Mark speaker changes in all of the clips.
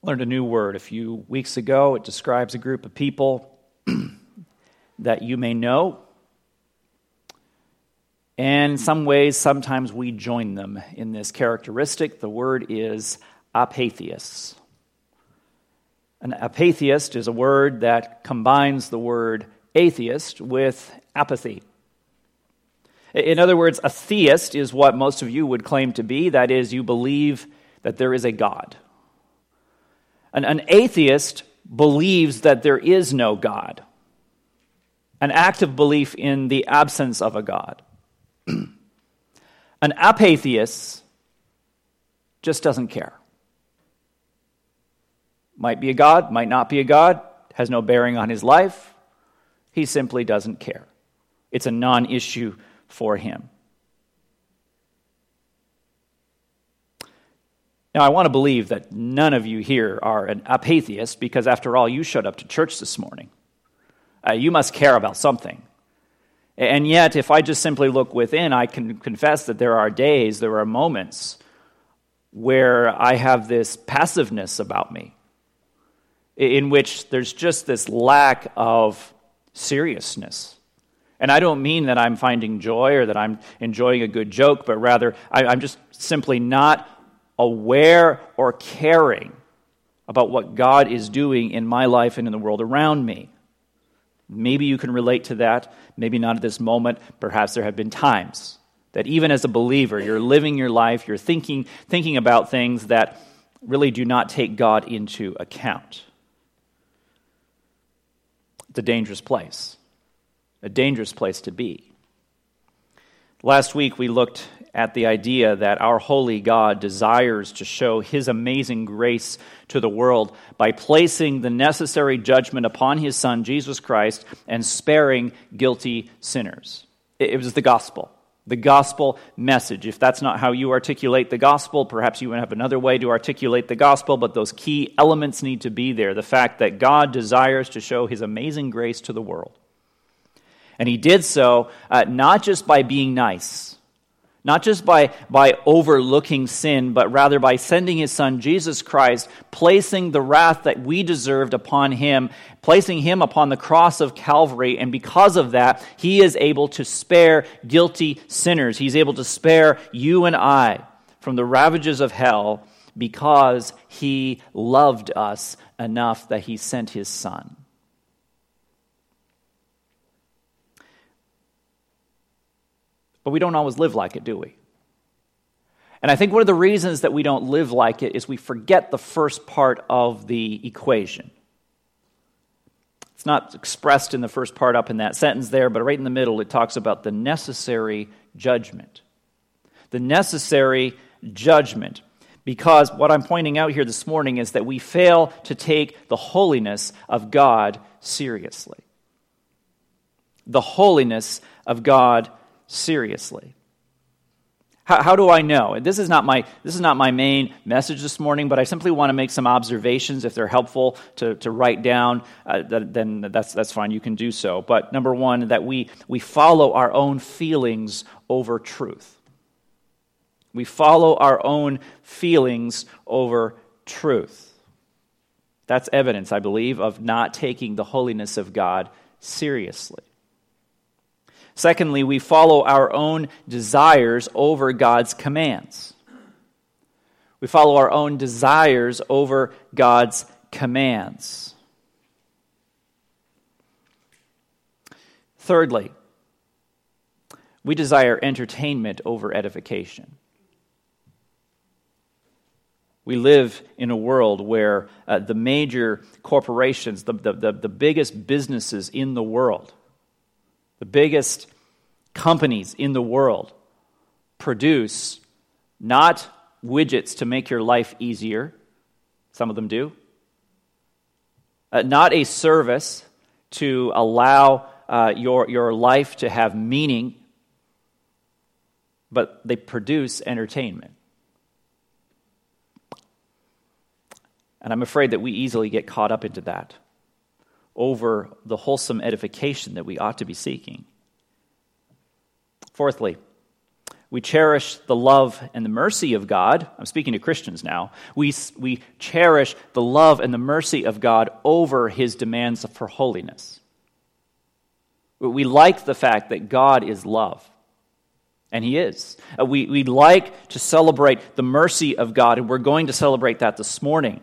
Speaker 1: Learned a new word a few weeks ago. It describes a group of people that you may know. And in some ways, sometimes we join them in this characteristic. The word is apatheist. An apatheist is a word that combines the word atheist with apathy. In other words, a theist is what most of you would claim to be. That is, you believe that there is a God. An atheist believes that there is no God, an active belief in the absence of a God. An apatheist just doesn't care. Might be a God, might not be a God, has no bearing on his life. He simply doesn't care. It's a non-issue for him. Now, I want to believe that none of you here are an apatheist because, after all, you showed up to church this morning. You must care about something. And yet, if I just simply look within, I can confess that there are moments where I have this passiveness about me, in which there's just this lack of seriousness. And I don't mean that I'm finding joy or that I'm enjoying a good joke, but rather I'm just simply not aware or caring about what God is doing in my life and in the world around me. Maybe you can relate to that, maybe not at this moment. Perhaps there have been times that even as a believer, you're living your life, you're thinking about things that really do not take God into account. It's a dangerous place to be. Last week we looked at the idea that our holy God desires to show his amazing grace to the world by placing the necessary judgment upon his Son, Jesus Christ, and sparing guilty sinners. It was the gospel message. If that's not how you articulate the gospel, perhaps you have another way to articulate the gospel, but those key elements need to be there. The fact that God desires to show his amazing grace to the world. And he did so not just by being nice, not just by overlooking sin, but rather by sending his Son, Jesus Christ, placing the wrath that we deserved upon him, placing him upon the cross of Calvary, and because of that, he is able to spare guilty sinners. He's able to spare you and I from the ravages of hell because he loved us enough that he sent his Son. But we don't always live like it, do we? And I think one of the reasons that we don't live like it is we forget the first part of the equation. It's not expressed in the first part up in that sentence there, but right in the middle it talks about the necessary judgment. The necessary judgment. Because what I'm pointing out here this morning is that we fail to take the holiness of God seriously. The holiness of God seriously. How do I know? And this is not my main message this morning, but I simply want to make some observations. If they're helpful to write down, then that's fine. You can do so. But number one, that we follow our own feelings over truth. We follow our own feelings over truth. That's evidence, I believe, of not taking the holiness of God seriously. Secondly, we follow our own desires over God's commands. We follow our own desires over God's commands. Thirdly, we desire entertainment over edification. We live in a world where the major corporations, the biggest businesses in the world, the biggest companies in the world produce not widgets to make your life easier. Some of them do. Not a service to allow your life to have meaning, but they produce entertainment. And I'm afraid that we easily get caught up into that over the wholesome edification that we ought to be seeking. Fourthly, We cherish the love and the mercy of God. I'm speaking to Christians now. We cherish the love and the mercy of God over his demands for holiness. We like the fact that God is love, and he is. We like to celebrate the mercy of God, and we're going to celebrate that this morning.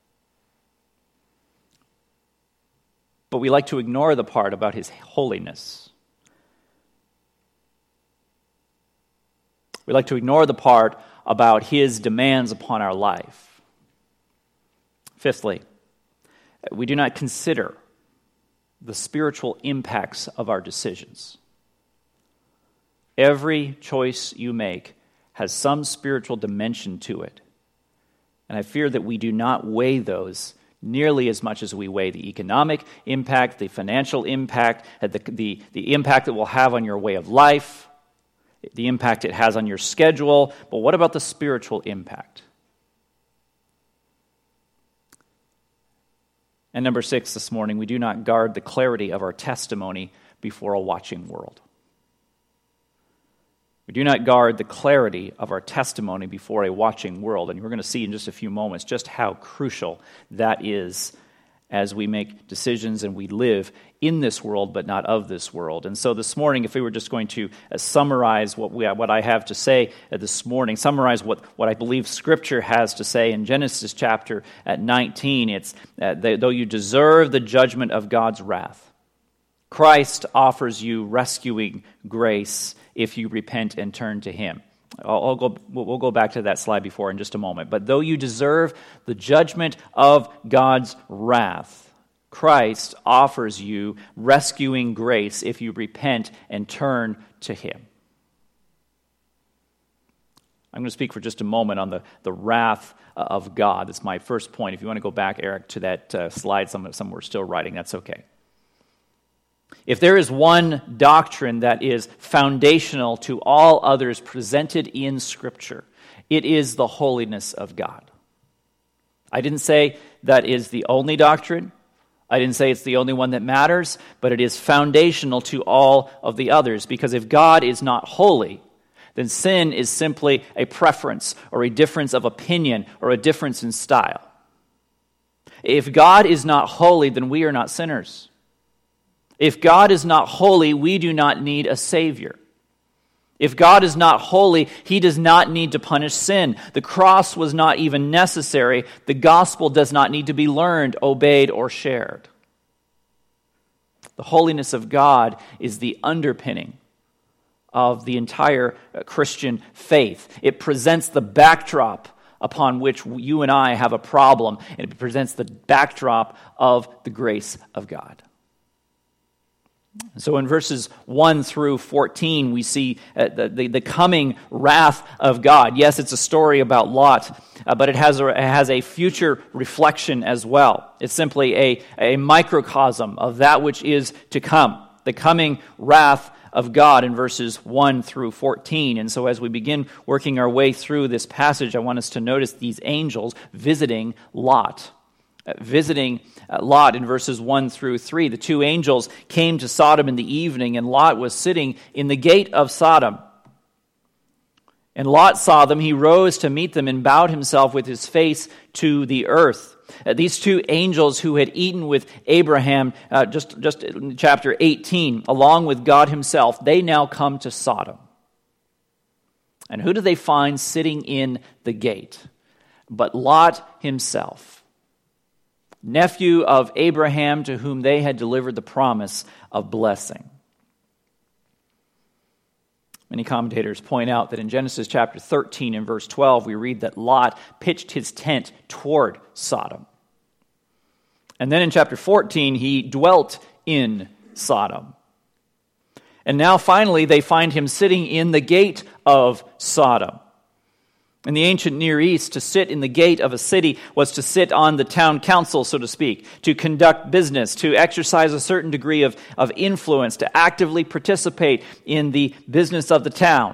Speaker 1: But we like to ignore the part about his holiness. We like to ignore the part about his demands upon our life. Fifthly, we do not consider the spiritual impacts of our decisions. Every choice you make has some spiritual dimension to it. And I fear that we do not weigh those nearly as much as we weigh the economic impact, the financial impact, the impact it will have on your way of life, the impact it has on your schedule. But what about the spiritual impact? And number 6 this morning, we do not guard the clarity of our testimony before a watching world. We do not guard the clarity of our testimony before a watching world. And we're going to see in just a few moments just how crucial that is as we make decisions and we live in this world but not of this world. And so this morning, if we were just going to summarize what I have to say this morning, summarize what I believe Scripture has to say in Genesis chapter 19, it's though you deserve the judgment of God's wrath, Christ offers you rescuing grace if you repent and turn to him. We'll go back to that slide before in just a moment. But though you deserve the judgment of God's wrath, Christ offers you rescuing grace if you repent and turn to him. I'm going to speak for just a moment on the wrath of God. That's my first point. If you want to go back, Eric, to that slide, some we're still writing, that's okay. If there is one doctrine that is foundational to all others presented in Scripture, it is the holiness of God. I didn't say that is the only doctrine. I didn't say it's the only one that matters, but it is foundational to all of the others, because if God is not holy, then sin is simply a preference or a difference of opinion or a difference in style. If God is not holy, then we are not sinners. If God is not holy, we do not need a Savior. If God is not holy, he does not need to punish sin. The cross was not even necessary. The gospel does not need to be learned, obeyed, or shared. The holiness of God is the underpinning of the entire Christian faith. It presents the backdrop upon which you and I have a problem, and it presents the backdrop of the grace of God. So in verses 1 through 14, we see the coming wrath of God. Yes, it's a story about Lot, but it has a future reflection as well. It's simply a microcosm of that which is to come, the coming wrath of God in verses 1 through 14. And so as we begin working our way through this passage, I want us to notice these angels visiting Lot. Visiting Lot in verses 1 through 3. The two angels came to Sodom in the evening, and Lot was sitting in the gate of Sodom. And Lot saw them. He rose to meet them and bowed himself with his face to the earth. These two angels who had eaten with Abraham just in chapter 18, along with God himself, they now come to Sodom. And who do they find sitting in the gate? But Lot himself, nephew of Abraham, to whom they had delivered the promise of blessing. Many commentators point out that in Genesis chapter 13 and verse 12, we read that Lot pitched his tent toward Sodom. And then in chapter 14, he dwelt in Sodom. And now finally, they find him sitting in the gate of Sodom. In the ancient Near East, to sit in the gate of a city was to sit on the town council, so to speak, to conduct business, to exercise a certain degree of influence, to actively participate in the business of the town.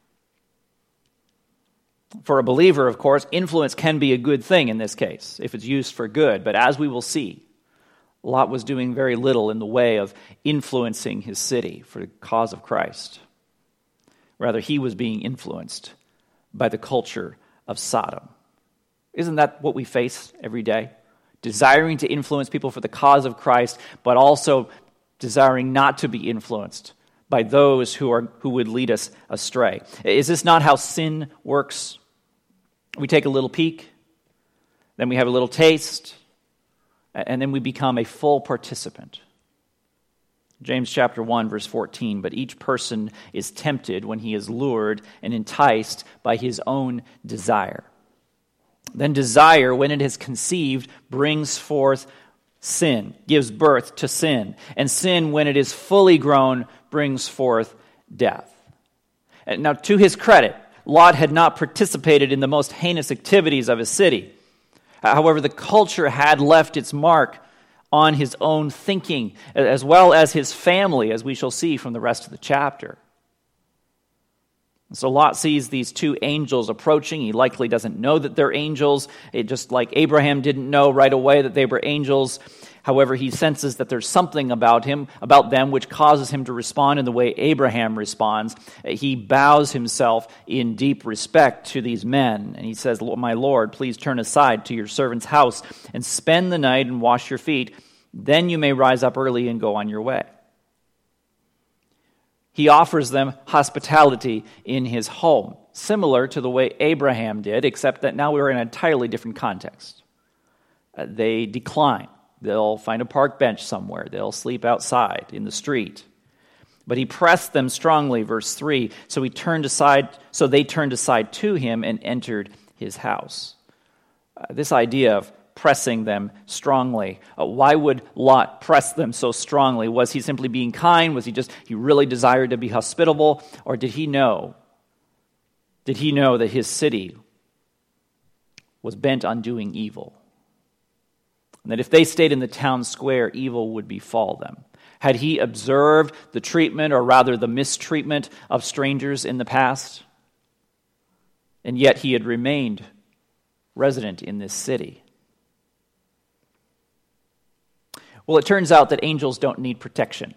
Speaker 1: For a believer, of course, influence can be a good thing in this case, if it's used for good. But as we will see, Lot was doing very little in the way of influencing his city for the cause of Christ. Rather, he was being influenced by the culture of Sodom. Isn't that what we face every day? Desiring to influence people for the cause of Christ, but also desiring not to be influenced by those who would lead us astray. Is this not how sin works? We take a little peek, then we have a little taste, and then we become a full participant. James chapter 1, verse 14, but each person is tempted when he is lured and enticed by his own desire. Then desire, when it is conceived, brings forth sin, gives birth to sin. And sin, when it is fully grown, brings forth death. And now, to his credit, Lot had not participated in the most heinous activities of his city. However, the culture had left its mark on his own thinking, as well as his family, as we shall see from the rest of the chapter. So Lot sees these two angels approaching. He likely doesn't know that they're angels, just like Abraham didn't know right away that they were angels. However, he senses that there's something about them, which causes him to respond in the way Abraham responds. He bows himself in deep respect to these men, and he says, "My Lord, please turn aside to your servant's house and spend the night and wash your feet. Then you may rise up early and go on your way." He offers them hospitality in his home, similar to the way Abraham did, except that now we're in an entirely different context. They decline. They'll find a park bench somewhere. They'll sleep outside in the street. But he pressed them strongly, verse 3, so they turned aside to him and entered his house. This idea of pressing them strongly. Why would Lot press them so strongly? Was he simply being kind? Was he really desired to be hospitable? Or did he know that his city was bent on doing evil? And that if they stayed in the town square, evil would befall them. Had he observed the treatment, or rather the mistreatment, of strangers in the past? And yet he had remained resident in this city. Well, it turns out that angels don't need protection.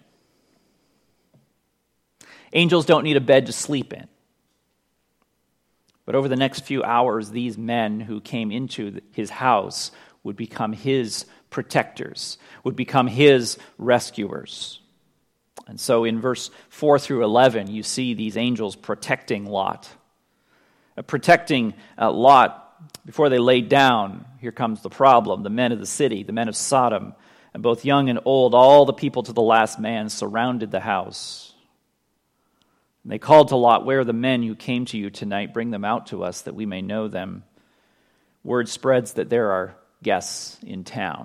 Speaker 1: Angels don't need a bed to sleep in. But over the next few hours, these men who came into his house would become his protectors, would become his rescuers. And so in verse 4 through 11, you see these angels protecting Lot. Protecting Lot before they laid down. Here comes the problem. The men of the city, the men of Sodom, and both young and old, all the people to the last man, surrounded the house. And they called to Lot, "Where are the men who came to you tonight? Bring them out to us that we may know them." Word spreads that there are guests in town.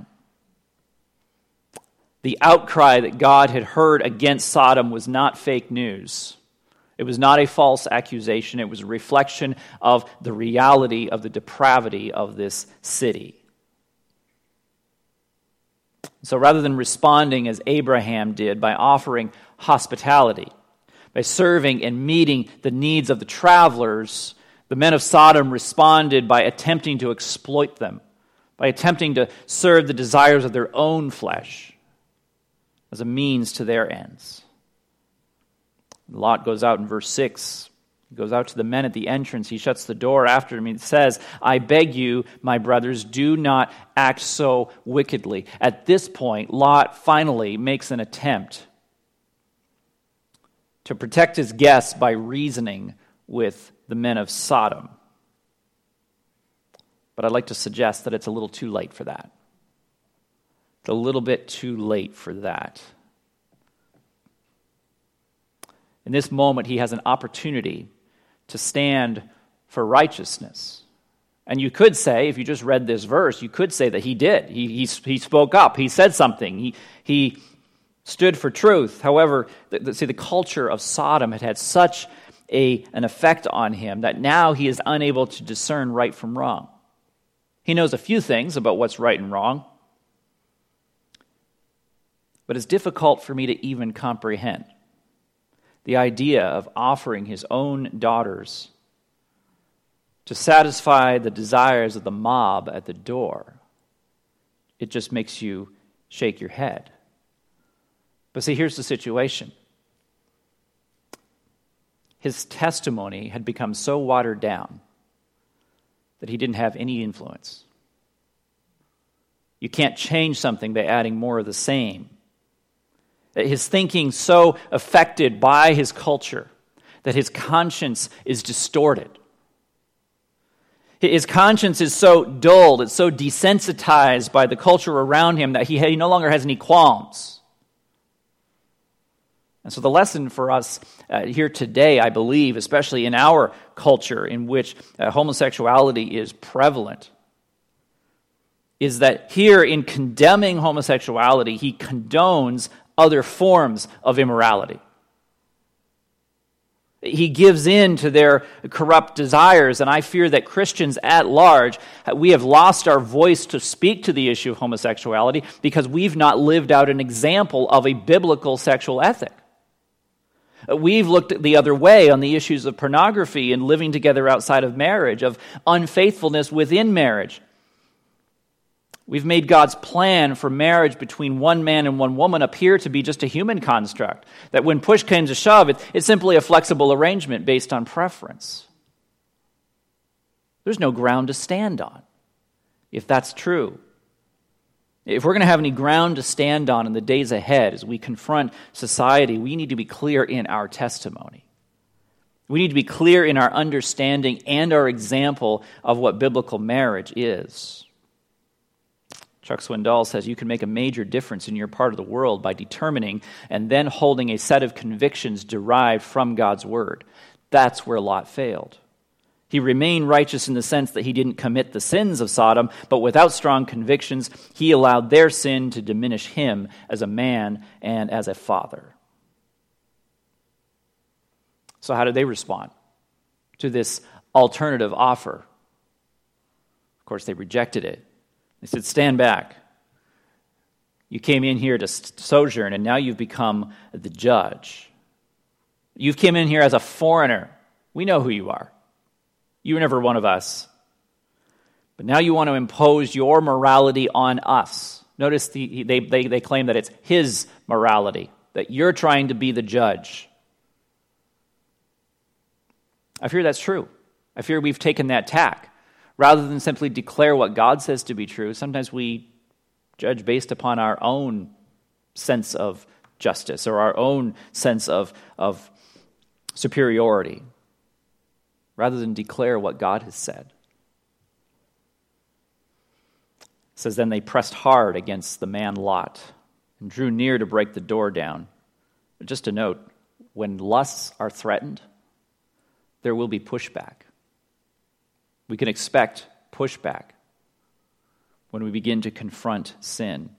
Speaker 1: The outcry that God had heard against Sodom was not fake news. It was not a false accusation. It was a reflection of the reality of the depravity of this city. So rather than responding as Abraham did by offering hospitality, by serving and meeting the needs of the travelers, the men of Sodom responded by attempting to exploit them, by attempting to serve the desires of their own flesh as a means to their ends. Lot goes out in verse 6. He goes out to the men at the entrance. He shuts the door after him. He says, "I beg you, my brothers, do not act so wickedly." At this point, Lot finally makes an attempt to protect his guests by reasoning with the men of Sodom. But I'd like to suggest that it's a little too late for that. It's a little bit too late for that. In this moment, he has an opportunity to stand for righteousness. And you could say, if you just read this verse, you could say that he did. He spoke up. He said something. He stood for truth. However, the culture of Sodom had such an effect on him that now he is unable to discern right from wrong. He knows a few things about what's right and wrong, but it's difficult for me to even comprehend the idea of offering his own daughters to satisfy the desires of the mob at the door. It just makes you shake your head. But see, here's the situation. his testimony had become so watered down that he didn't have any influence. You can't change something by adding more of the same. His thinking so affected by his culture that his conscience is distorted. His conscience is so dulled, it's so desensitized by the culture around him that he no longer has any qualms. And so the lesson for us here today, I believe, especially in our culture in which homosexuality is prevalent, is that here in condemning homosexuality, he condones other forms of immorality. He gives in to their corrupt desires, and I fear that Christians at large, we have lost our voice to speak to the issue of homosexuality because we've not lived out an example of a biblical sexual ethic. We've looked the other way on the issues of pornography and living together outside of marriage, of unfaithfulness within marriage. We've made God's plan for marriage between one man and one woman appear to be just a human construct, that when push came to shove, it's simply a flexible arrangement based on preference. There's no ground to stand on, if that's true. If we're going to have any ground to stand on in the days ahead as we confront society, we need to be clear in our testimony. We need to be clear in our understanding and our example of what biblical marriage is. Chuck Swindoll says you can make a major difference in your part of the world by determining and then holding a set of convictions derived from God's word. That's where Lot failed. He remained righteous in the sense that he didn't commit the sins of Sodom, but without strong convictions, he allowed their sin to diminish him as a man and as a father. So how did they respond to this alternative offer? Of course, they rejected it. They said, stand back. You came in here to sojourn, and now you've become the judge. You've come in here as a foreigner. We know who you are. You were never one of us. But now you want to impose your morality on us. Notice they claim that it's his morality, that you're trying to be the judge. I fear that's true. I fear we've taken that tack. Rather than simply declare what God says to be true, sometimes we judge based upon our own sense of justice or our own sense of superiority, rather than declare what God has said. It says, then they pressed hard against the man Lot and drew near to break the door down. But just a note, when lusts are threatened, there will be pushback. We can expect pushback when we begin to confront sin.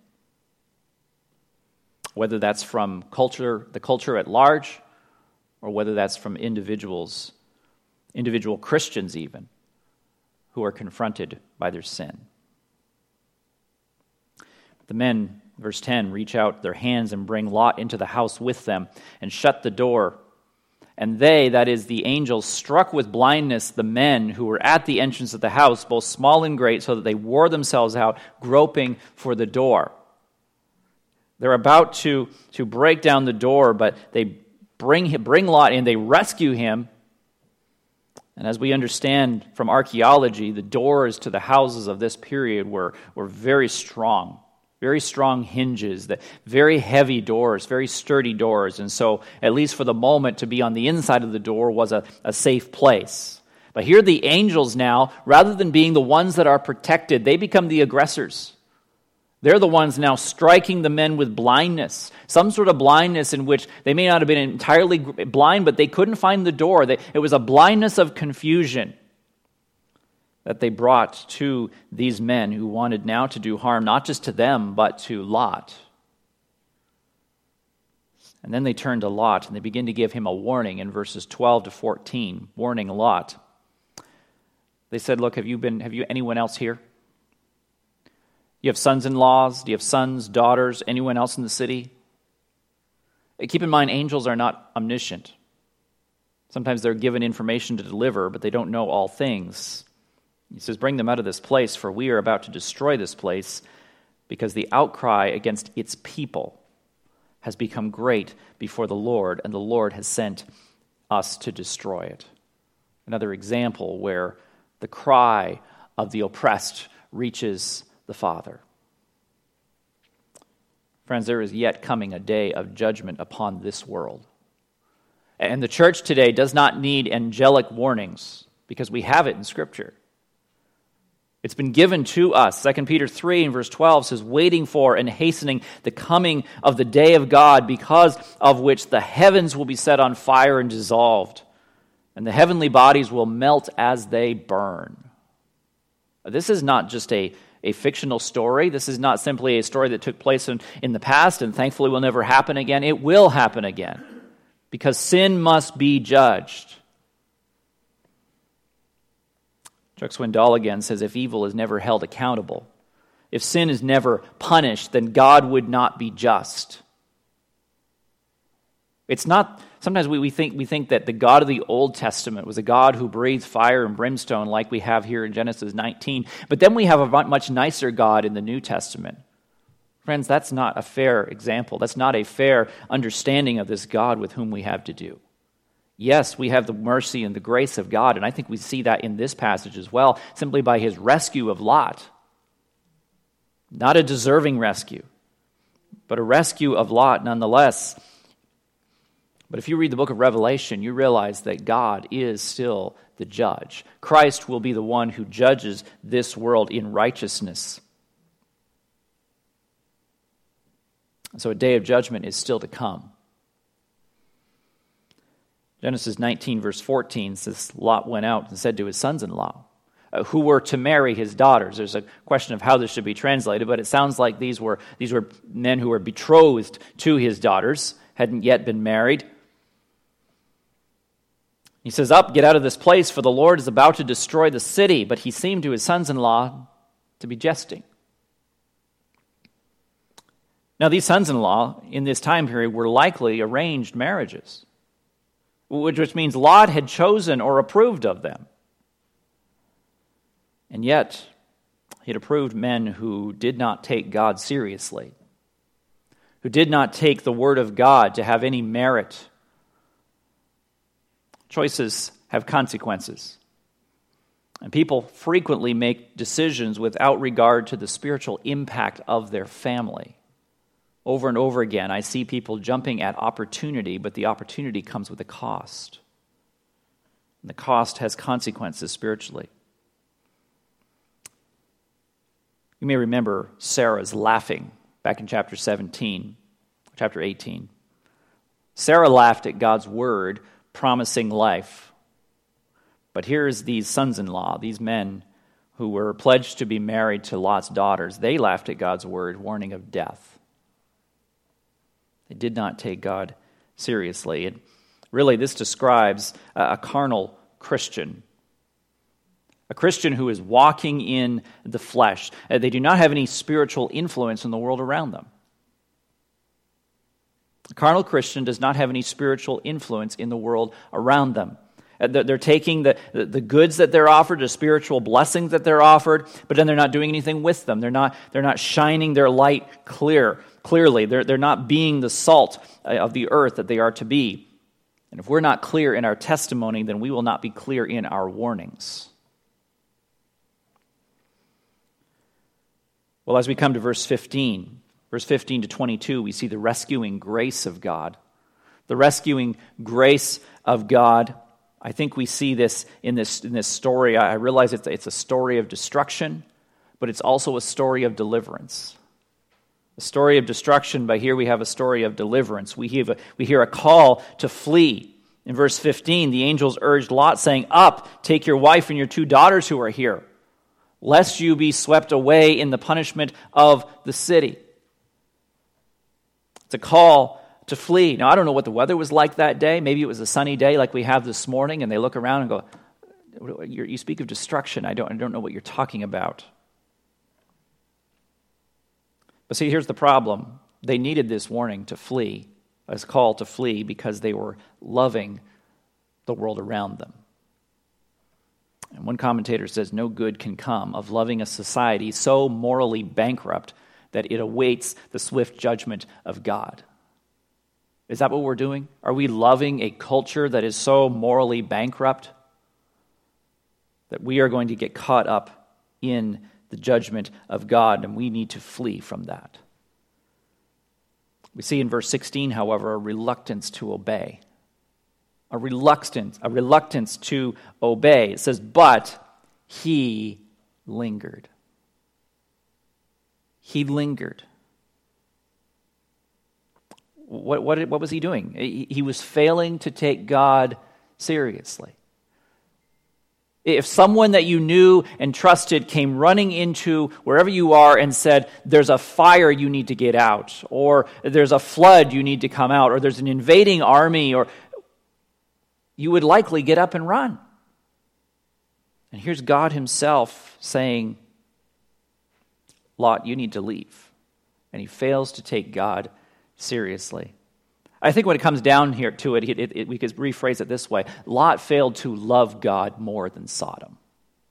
Speaker 1: Whether that's from the culture at large, or whether that's from individual Christians even, who are confronted by their sin. The men, verse 10, reach out their hands and bring Lot into the house with them and shut the door. And they, that is the angels, struck with blindness the men who were at the entrance of the house, both small and great, so that they wore themselves out, groping for the door. They're about to break down the door, but they bring Lot in, they rescue him. And as we understand from archaeology, the doors to the houses of this period were very strong hinges, very heavy doors, very sturdy doors. And so, at least for the moment, to be on the inside of the door was a safe place. But here the angels now, rather than being the ones that are protected, they become the aggressors. They're the ones now striking the men with blindness, some sort of blindness in which they may not have been entirely blind, but they couldn't find the door. It was a blindness of confusion that they brought to these men who wanted now to do harm, not just to them, but to Lot. And then they turn to Lot, and they begin to give him a warning in verses 12 to 14, warning Lot. They said, look, have you anyone else here? You have sons-in-laws? Do you have sons, daughters, anyone else in the city? Keep in mind, angels are not omniscient. Sometimes they're given information to deliver, but they don't know all things. He says, bring them out of this place, for we are about to destroy this place, because the outcry against its people has become great before the Lord, and the Lord has sent us to destroy it. Another example where the cry of the oppressed reaches the Father. Friends, there is yet coming a day of judgment upon this world. And the church today does not need angelic warnings because we have it in Scripture. It's been given to us. 2 Peter 3 and verse 12 says, waiting for and hastening the coming of the day of God, because of which the heavens will be set on fire and dissolved, and the heavenly bodies will melt as they burn. This is not just a fictional story. This is not simply a story that took place in the past and thankfully will never happen again. It will happen again because sin must be judged. Chuck Swindoll again says, if evil is never held accountable, if sin is never punished, then God would not be just. It's not, sometimes we think that the God of the Old Testament was a God who breathed fire and brimstone like we have here in Genesis 19, but then we have a much nicer God in the New Testament. Friends, that's not a fair example. That's not a fair understanding of this God with whom we have to do. Yes, we have the mercy and the grace of God, and I think we see that in this passage as well, simply by his rescue of Lot. Not a deserving rescue, but a rescue of Lot nonetheless. But if you read the book of Revelation, you realize that God is still the judge. Christ will be the one who judges this world in righteousness. So a day of judgment is still to come. Genesis 19, verse 14 says, Lot went out and said to his sons-in-law, who were to marry his daughters. There's a question of how this should be translated, but it sounds like these were men who were betrothed to his daughters, hadn't yet been married. He says, up, get out of this place, for the Lord is about to destroy the city. But he seemed to his sons-in-law to be jesting. Now, these sons-in-law in this time period were likely arranged marriages, which means Lot had chosen or approved of them. And yet, he had approved men who did not take God seriously, who did not take the word of God to have any merit. Choices have consequences. And people frequently make decisions without regard to the spiritual impact of their family. Over and over again, I see people jumping at opportunity, but the opportunity comes with a cost. And the cost has consequences spiritually. You may remember Sarah's laughing back in chapter 18. Sarah laughed at God's word promising life. But here's these sons-in-law, these men who were pledged to be married to Lot's daughters. They laughed at God's word, warning of death. They did not take God seriously. And really, this describes a carnal Christian. A Christian who is walking in the flesh. They do not have any spiritual influence in the world around them. A carnal Christian does not have any spiritual influence in the world around them. They're taking the goods that they're offered, the spiritual blessings that they're offered, but then they're not doing anything with them. They're not shining their light clearly. They're not being the salt of the earth that they are to be. And if we're not clear in our testimony, then we will not be clear in our warnings. Well, as we come to verse 15 to 22, we see the rescuing grace of God. The rescuing grace of God. I think we see this in this story. I realize it's a story of destruction, but it's also a story of deliverance. A story of destruction, but here we have a story of deliverance. We hear a call to flee. In verse 15, the angels urged Lot, saying, up, take your wife and your 2 daughters who are here, lest you be swept away in the punishment of the city. It's a call to flee. Now, I don't know what the weather was like that day. Maybe it was a sunny day like we have this morning, and they look around and go, you speak of destruction. I don't know what you're talking about. But see, here's the problem. They needed this warning to flee, this call to flee, because they were loving the world around them. And one commentator says, no good can come of loving a society so morally bankrupt that it awaits the swift judgment of God. Is that what we're doing? Are we loving a culture that is so morally bankrupt that we are going to get caught up in the judgment of God, and we need to flee from that? We see in verse 16, however, a reluctance to obey. A reluctance to obey. It says, but he lingered. He lingered. What was he doing? He was failing to take God seriously. If someone that you knew and trusted came running into wherever you are and said, there's a fire you need to get out, or there's a flood you need to come out, or there's an invading army, or you would likely get up and run. And here's God himself saying, Lot, you need to leave. And he fails to take God seriously. I think when it comes down here to it, we could rephrase it this way. Lot failed to love God more than Sodom.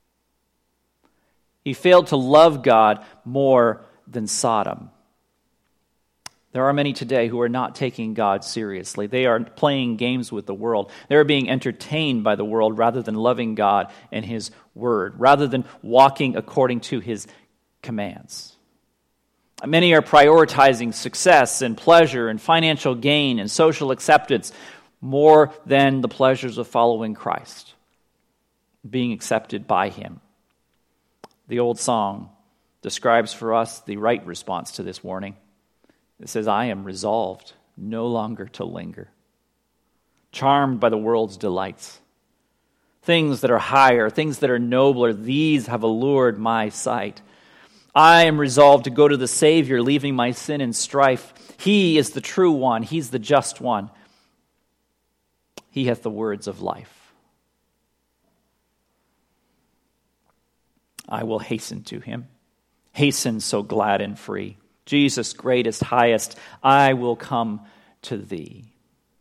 Speaker 1: He failed to love God more than Sodom. There are many today who are not taking God seriously. They are playing games with the world. They are being entertained by the world rather than loving God and his word, rather than walking according to his commands. Many are prioritizing success and pleasure and financial gain and social acceptance more than the pleasures of following Christ, being accepted by him. The old song describes for us the right response to this warning. It says, I am resolved no longer to linger, charmed by the world's delights. Things that are higher, things that are nobler, these have allured my sight. I am resolved to go to the Savior, leaving my sin and strife. He is the true one. He's the just one. He hath the words of life. I will hasten to him. Hasten so glad and free. Jesus, greatest, highest, I will come to thee.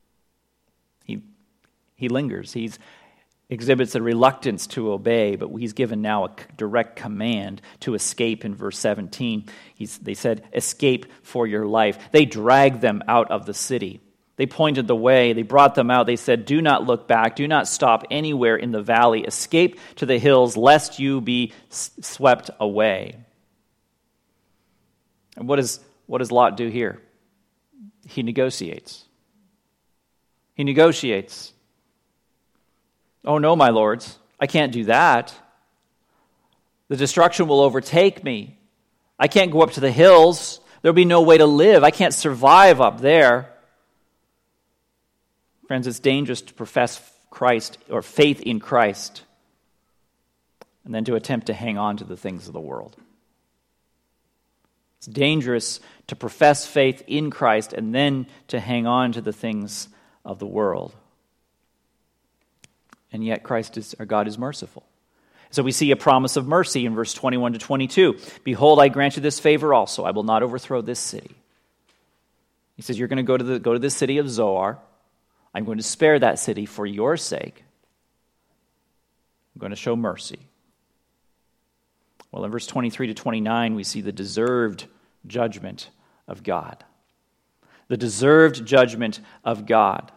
Speaker 1: He lingers. He exhibits a reluctance to obey, but he's given now a direct command to escape in verse 17. They said, escape for your life. They dragged them out of the city. They pointed the way. They brought them out. They said, do not look back. Do not stop anywhere in the valley. Escape to the hills, lest you be swept away. And what does Lot do here? He negotiates. He negotiates. Oh no, my lords, I can't do that. The destruction will overtake me. I can't go up to the hills. There'll be no way to live. I can't survive up there. Friends, it's dangerous to profess Christ or faith in Christ and then to attempt to hang on to the things of the world. It's dangerous to profess faith in Christ and then to hang on to the things of the world. And yet God is merciful. So we see a promise of mercy in verse 21 to 22. Behold, I grant you this favor also. I will not overthrow this city. He says, you're going to go to the city of Zoar. I'm going to spare that city for your sake. I'm going to show mercy. Well, in verse 23 to 29, we see the deserved judgment of God. The deserved judgment of God.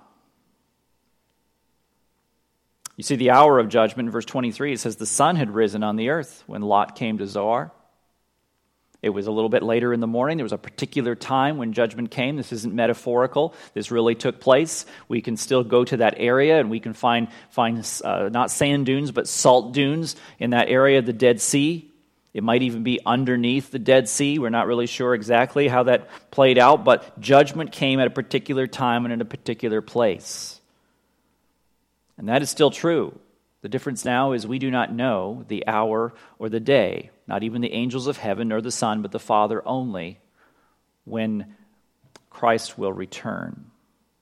Speaker 1: You see the hour of judgment in verse 23. It says the sun had risen on the earth when Lot came to Zoar. It was a little bit later in the morning. There was a particular time when judgment came. This isn't metaphorical. This really took place. We can still go to that area and we can find not sand dunes, but salt dunes in that area of the Dead Sea. It might even be underneath the Dead Sea. We're not really sure exactly how that played out, but judgment came at a particular time and in a particular place. And that is still true. The difference now is we do not know the hour or the day, not even the angels of heaven nor the Son, but the Father only, when Christ will return.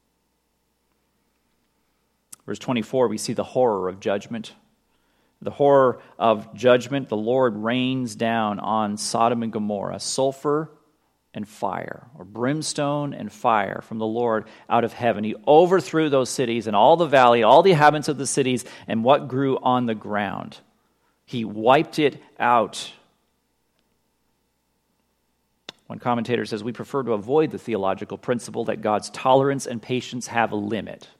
Speaker 1: Verse 24, we see the horror of judgment. The horror of judgment, the Lord rains down on Sodom and Gomorrah, sulfur and fire, or brimstone and fire from the Lord out of heaven. He overthrew those cities and all the valley, all the inhabitants of the cities, and what grew on the ground. He wiped it out. One commentator says, we prefer to avoid the theological principle that God's tolerance and patience have a limit.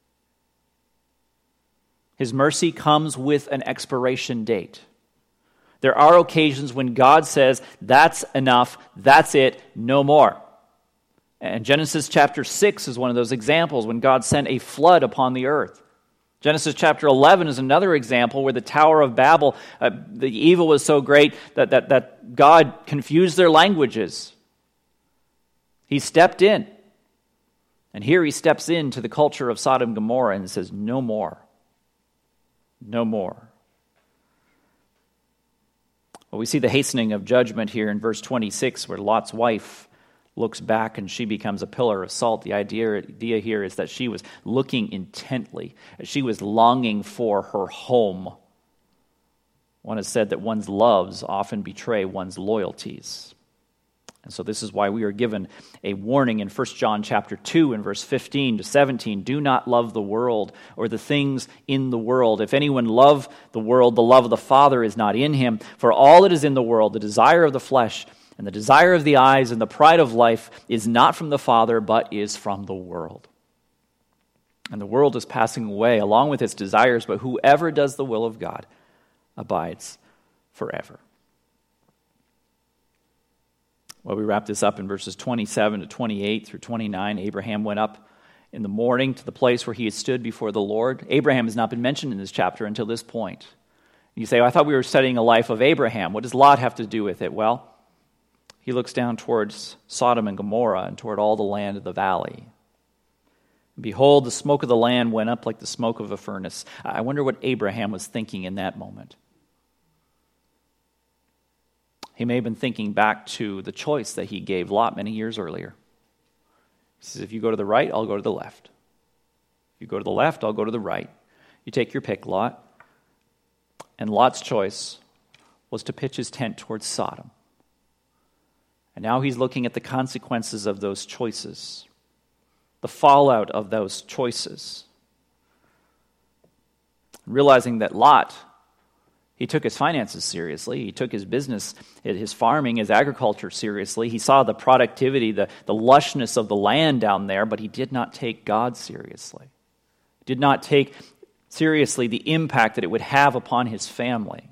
Speaker 1: His mercy comes with an expiration date. There are occasions when God says, that's enough, that's it, no more. And Genesis chapter 6 is one of those examples when God sent a flood upon the earth. Genesis chapter 11 is another example where the Tower of Babel, the evil was so great that God confused their languages. He stepped in. And here he steps into the culture of Sodom and Gomorrah and says, no more. No more. Well, we see the hastening of judgment here in verse 26 where Lot's wife looks back and she becomes a pillar of salt. The idea here is that she was looking intently. She was longing for her home. One has said that one's loves often betray one's loyalties. And so this is why we are given a warning in 1 John chapter 2 and verse 15 to 17. Do not love the world or the things in the world. If anyone love the world, the love of the Father is not in him. For all that is in the world, the desire of the flesh and the desire of the eyes and the pride of life is not from the Father, but is from the world. And the world is passing away along with its desires, but whoever does the will of God abides forever. Well, we wrap this up in verses 27 to 28 through 29. Abraham went up in the morning to the place where he had stood before the Lord. Abraham has not been mentioned in this chapter until this point. You say, I thought we were studying a life of Abraham. What does Lot have to do with it? Well, he looks down towards Sodom and Gomorrah and toward all the land of the valley. Behold, the smoke of the land went up like the smoke of a furnace. I wonder what Abraham was thinking in that moment. He may have been thinking back to the choice that he gave Lot many years earlier. He says, if you go to the right, I'll go to the left. If you go to the left, I'll go to the right. You take your pick, Lot. And Lot's choice was to pitch his tent towards Sodom. And now he's looking at the consequences of those choices, the fallout of those choices. Realizing that Lot, he took his finances seriously. He took his business, his farming, his agriculture seriously. He saw the productivity, the lushness of the land down there, but he did not take God seriously. He did not take seriously the impact that it would have upon his family.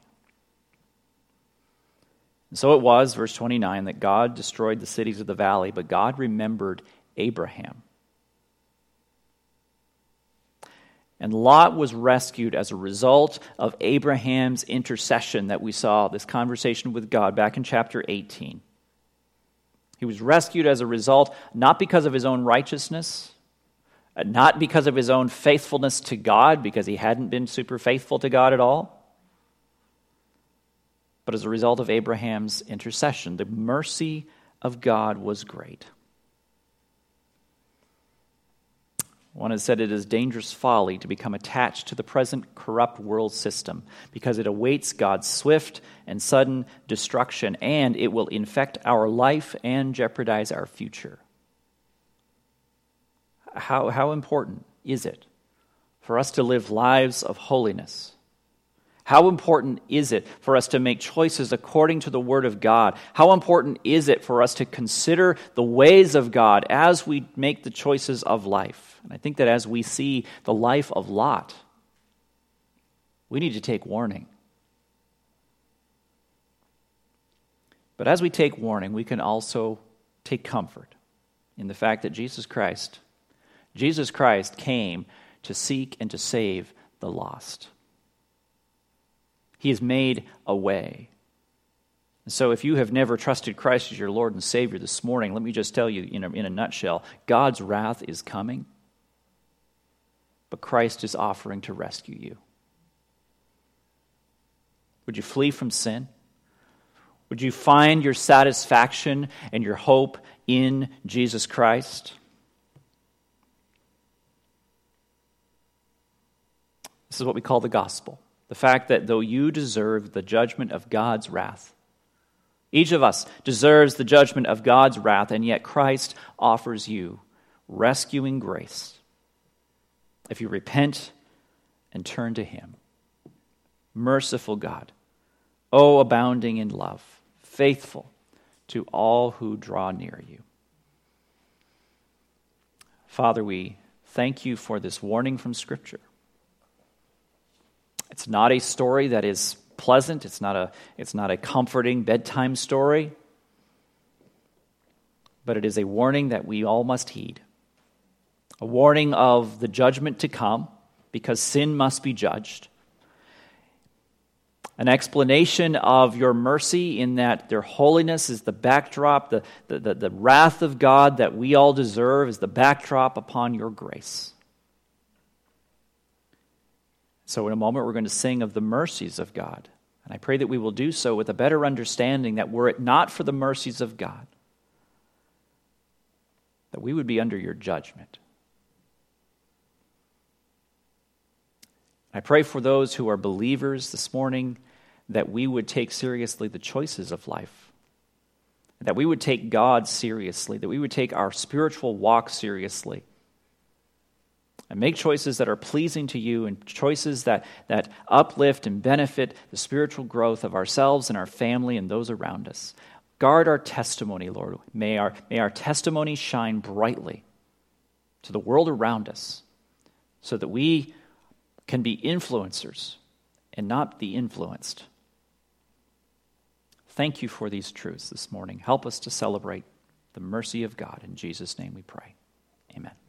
Speaker 1: And so it was, verse 29, that God destroyed the cities of the valley, but God remembered Abraham. And Lot was rescued as a result of Abraham's intercession that we saw, this conversation with God back in chapter 18. He was rescued as a result, not because of his own righteousness, not because of his own faithfulness to God, because he hadn't been super faithful to God at all, but as a result of Abraham's intercession. The mercy of God was great. One has said it is dangerous folly to become attached to the present corrupt world system because it awaits God's swift and sudden destruction, and it will infect our life and jeopardize our future. How important is it for us to live lives of holiness? How important is it for us to make choices according to the Word of God? How important is it for us to consider the ways of God as we make the choices of life? And I think that as we see the life of Lot, we need to take warning. But as we take warning, we can also take comfort in the fact that Jesus Christ came to seek and to save the lost. He has made a way. And so if you have never trusted Christ as your Lord and Savior this morning, let me just tell you in a nutshell, God's wrath is coming, but Christ is offering to rescue you. Would you flee from sin? Would you find your satisfaction and your hope in Jesus Christ? This is what we call the gospel. The fact that though you deserve the judgment of God's wrath, each of us deserves the judgment of God's wrath, and yet Christ offers you rescuing grace if you repent and turn to Him. Merciful God, oh, abounding in love, faithful to all who draw near you. Father, we thank you for this warning from Scripture. It's not a story that is pleasant. It's not a comforting bedtime story. But it is a warning that we all must heed. A warning of the judgment to come, because sin must be judged. An explanation of your mercy in that their holiness is the backdrop, the wrath of God that we all deserve is the backdrop upon your grace. So in a moment we're going to sing of the mercies of God. And I pray that we will do so with a better understanding that were it not for the mercies of God, that we would be under your judgment. I pray for those who are believers this morning that we would take seriously the choices of life, that we would take God seriously, that we would take our spiritual walk seriously, and make choices that are pleasing to you and choices that uplift and benefit the spiritual growth of ourselves and our family and those around us. Guard our testimony, Lord. May our testimony shine brightly to the world around us so that we can be influencers and not be influenced. Thank you for these truths this morning. Help us to celebrate the mercy of God. In Jesus' name we pray. Amen.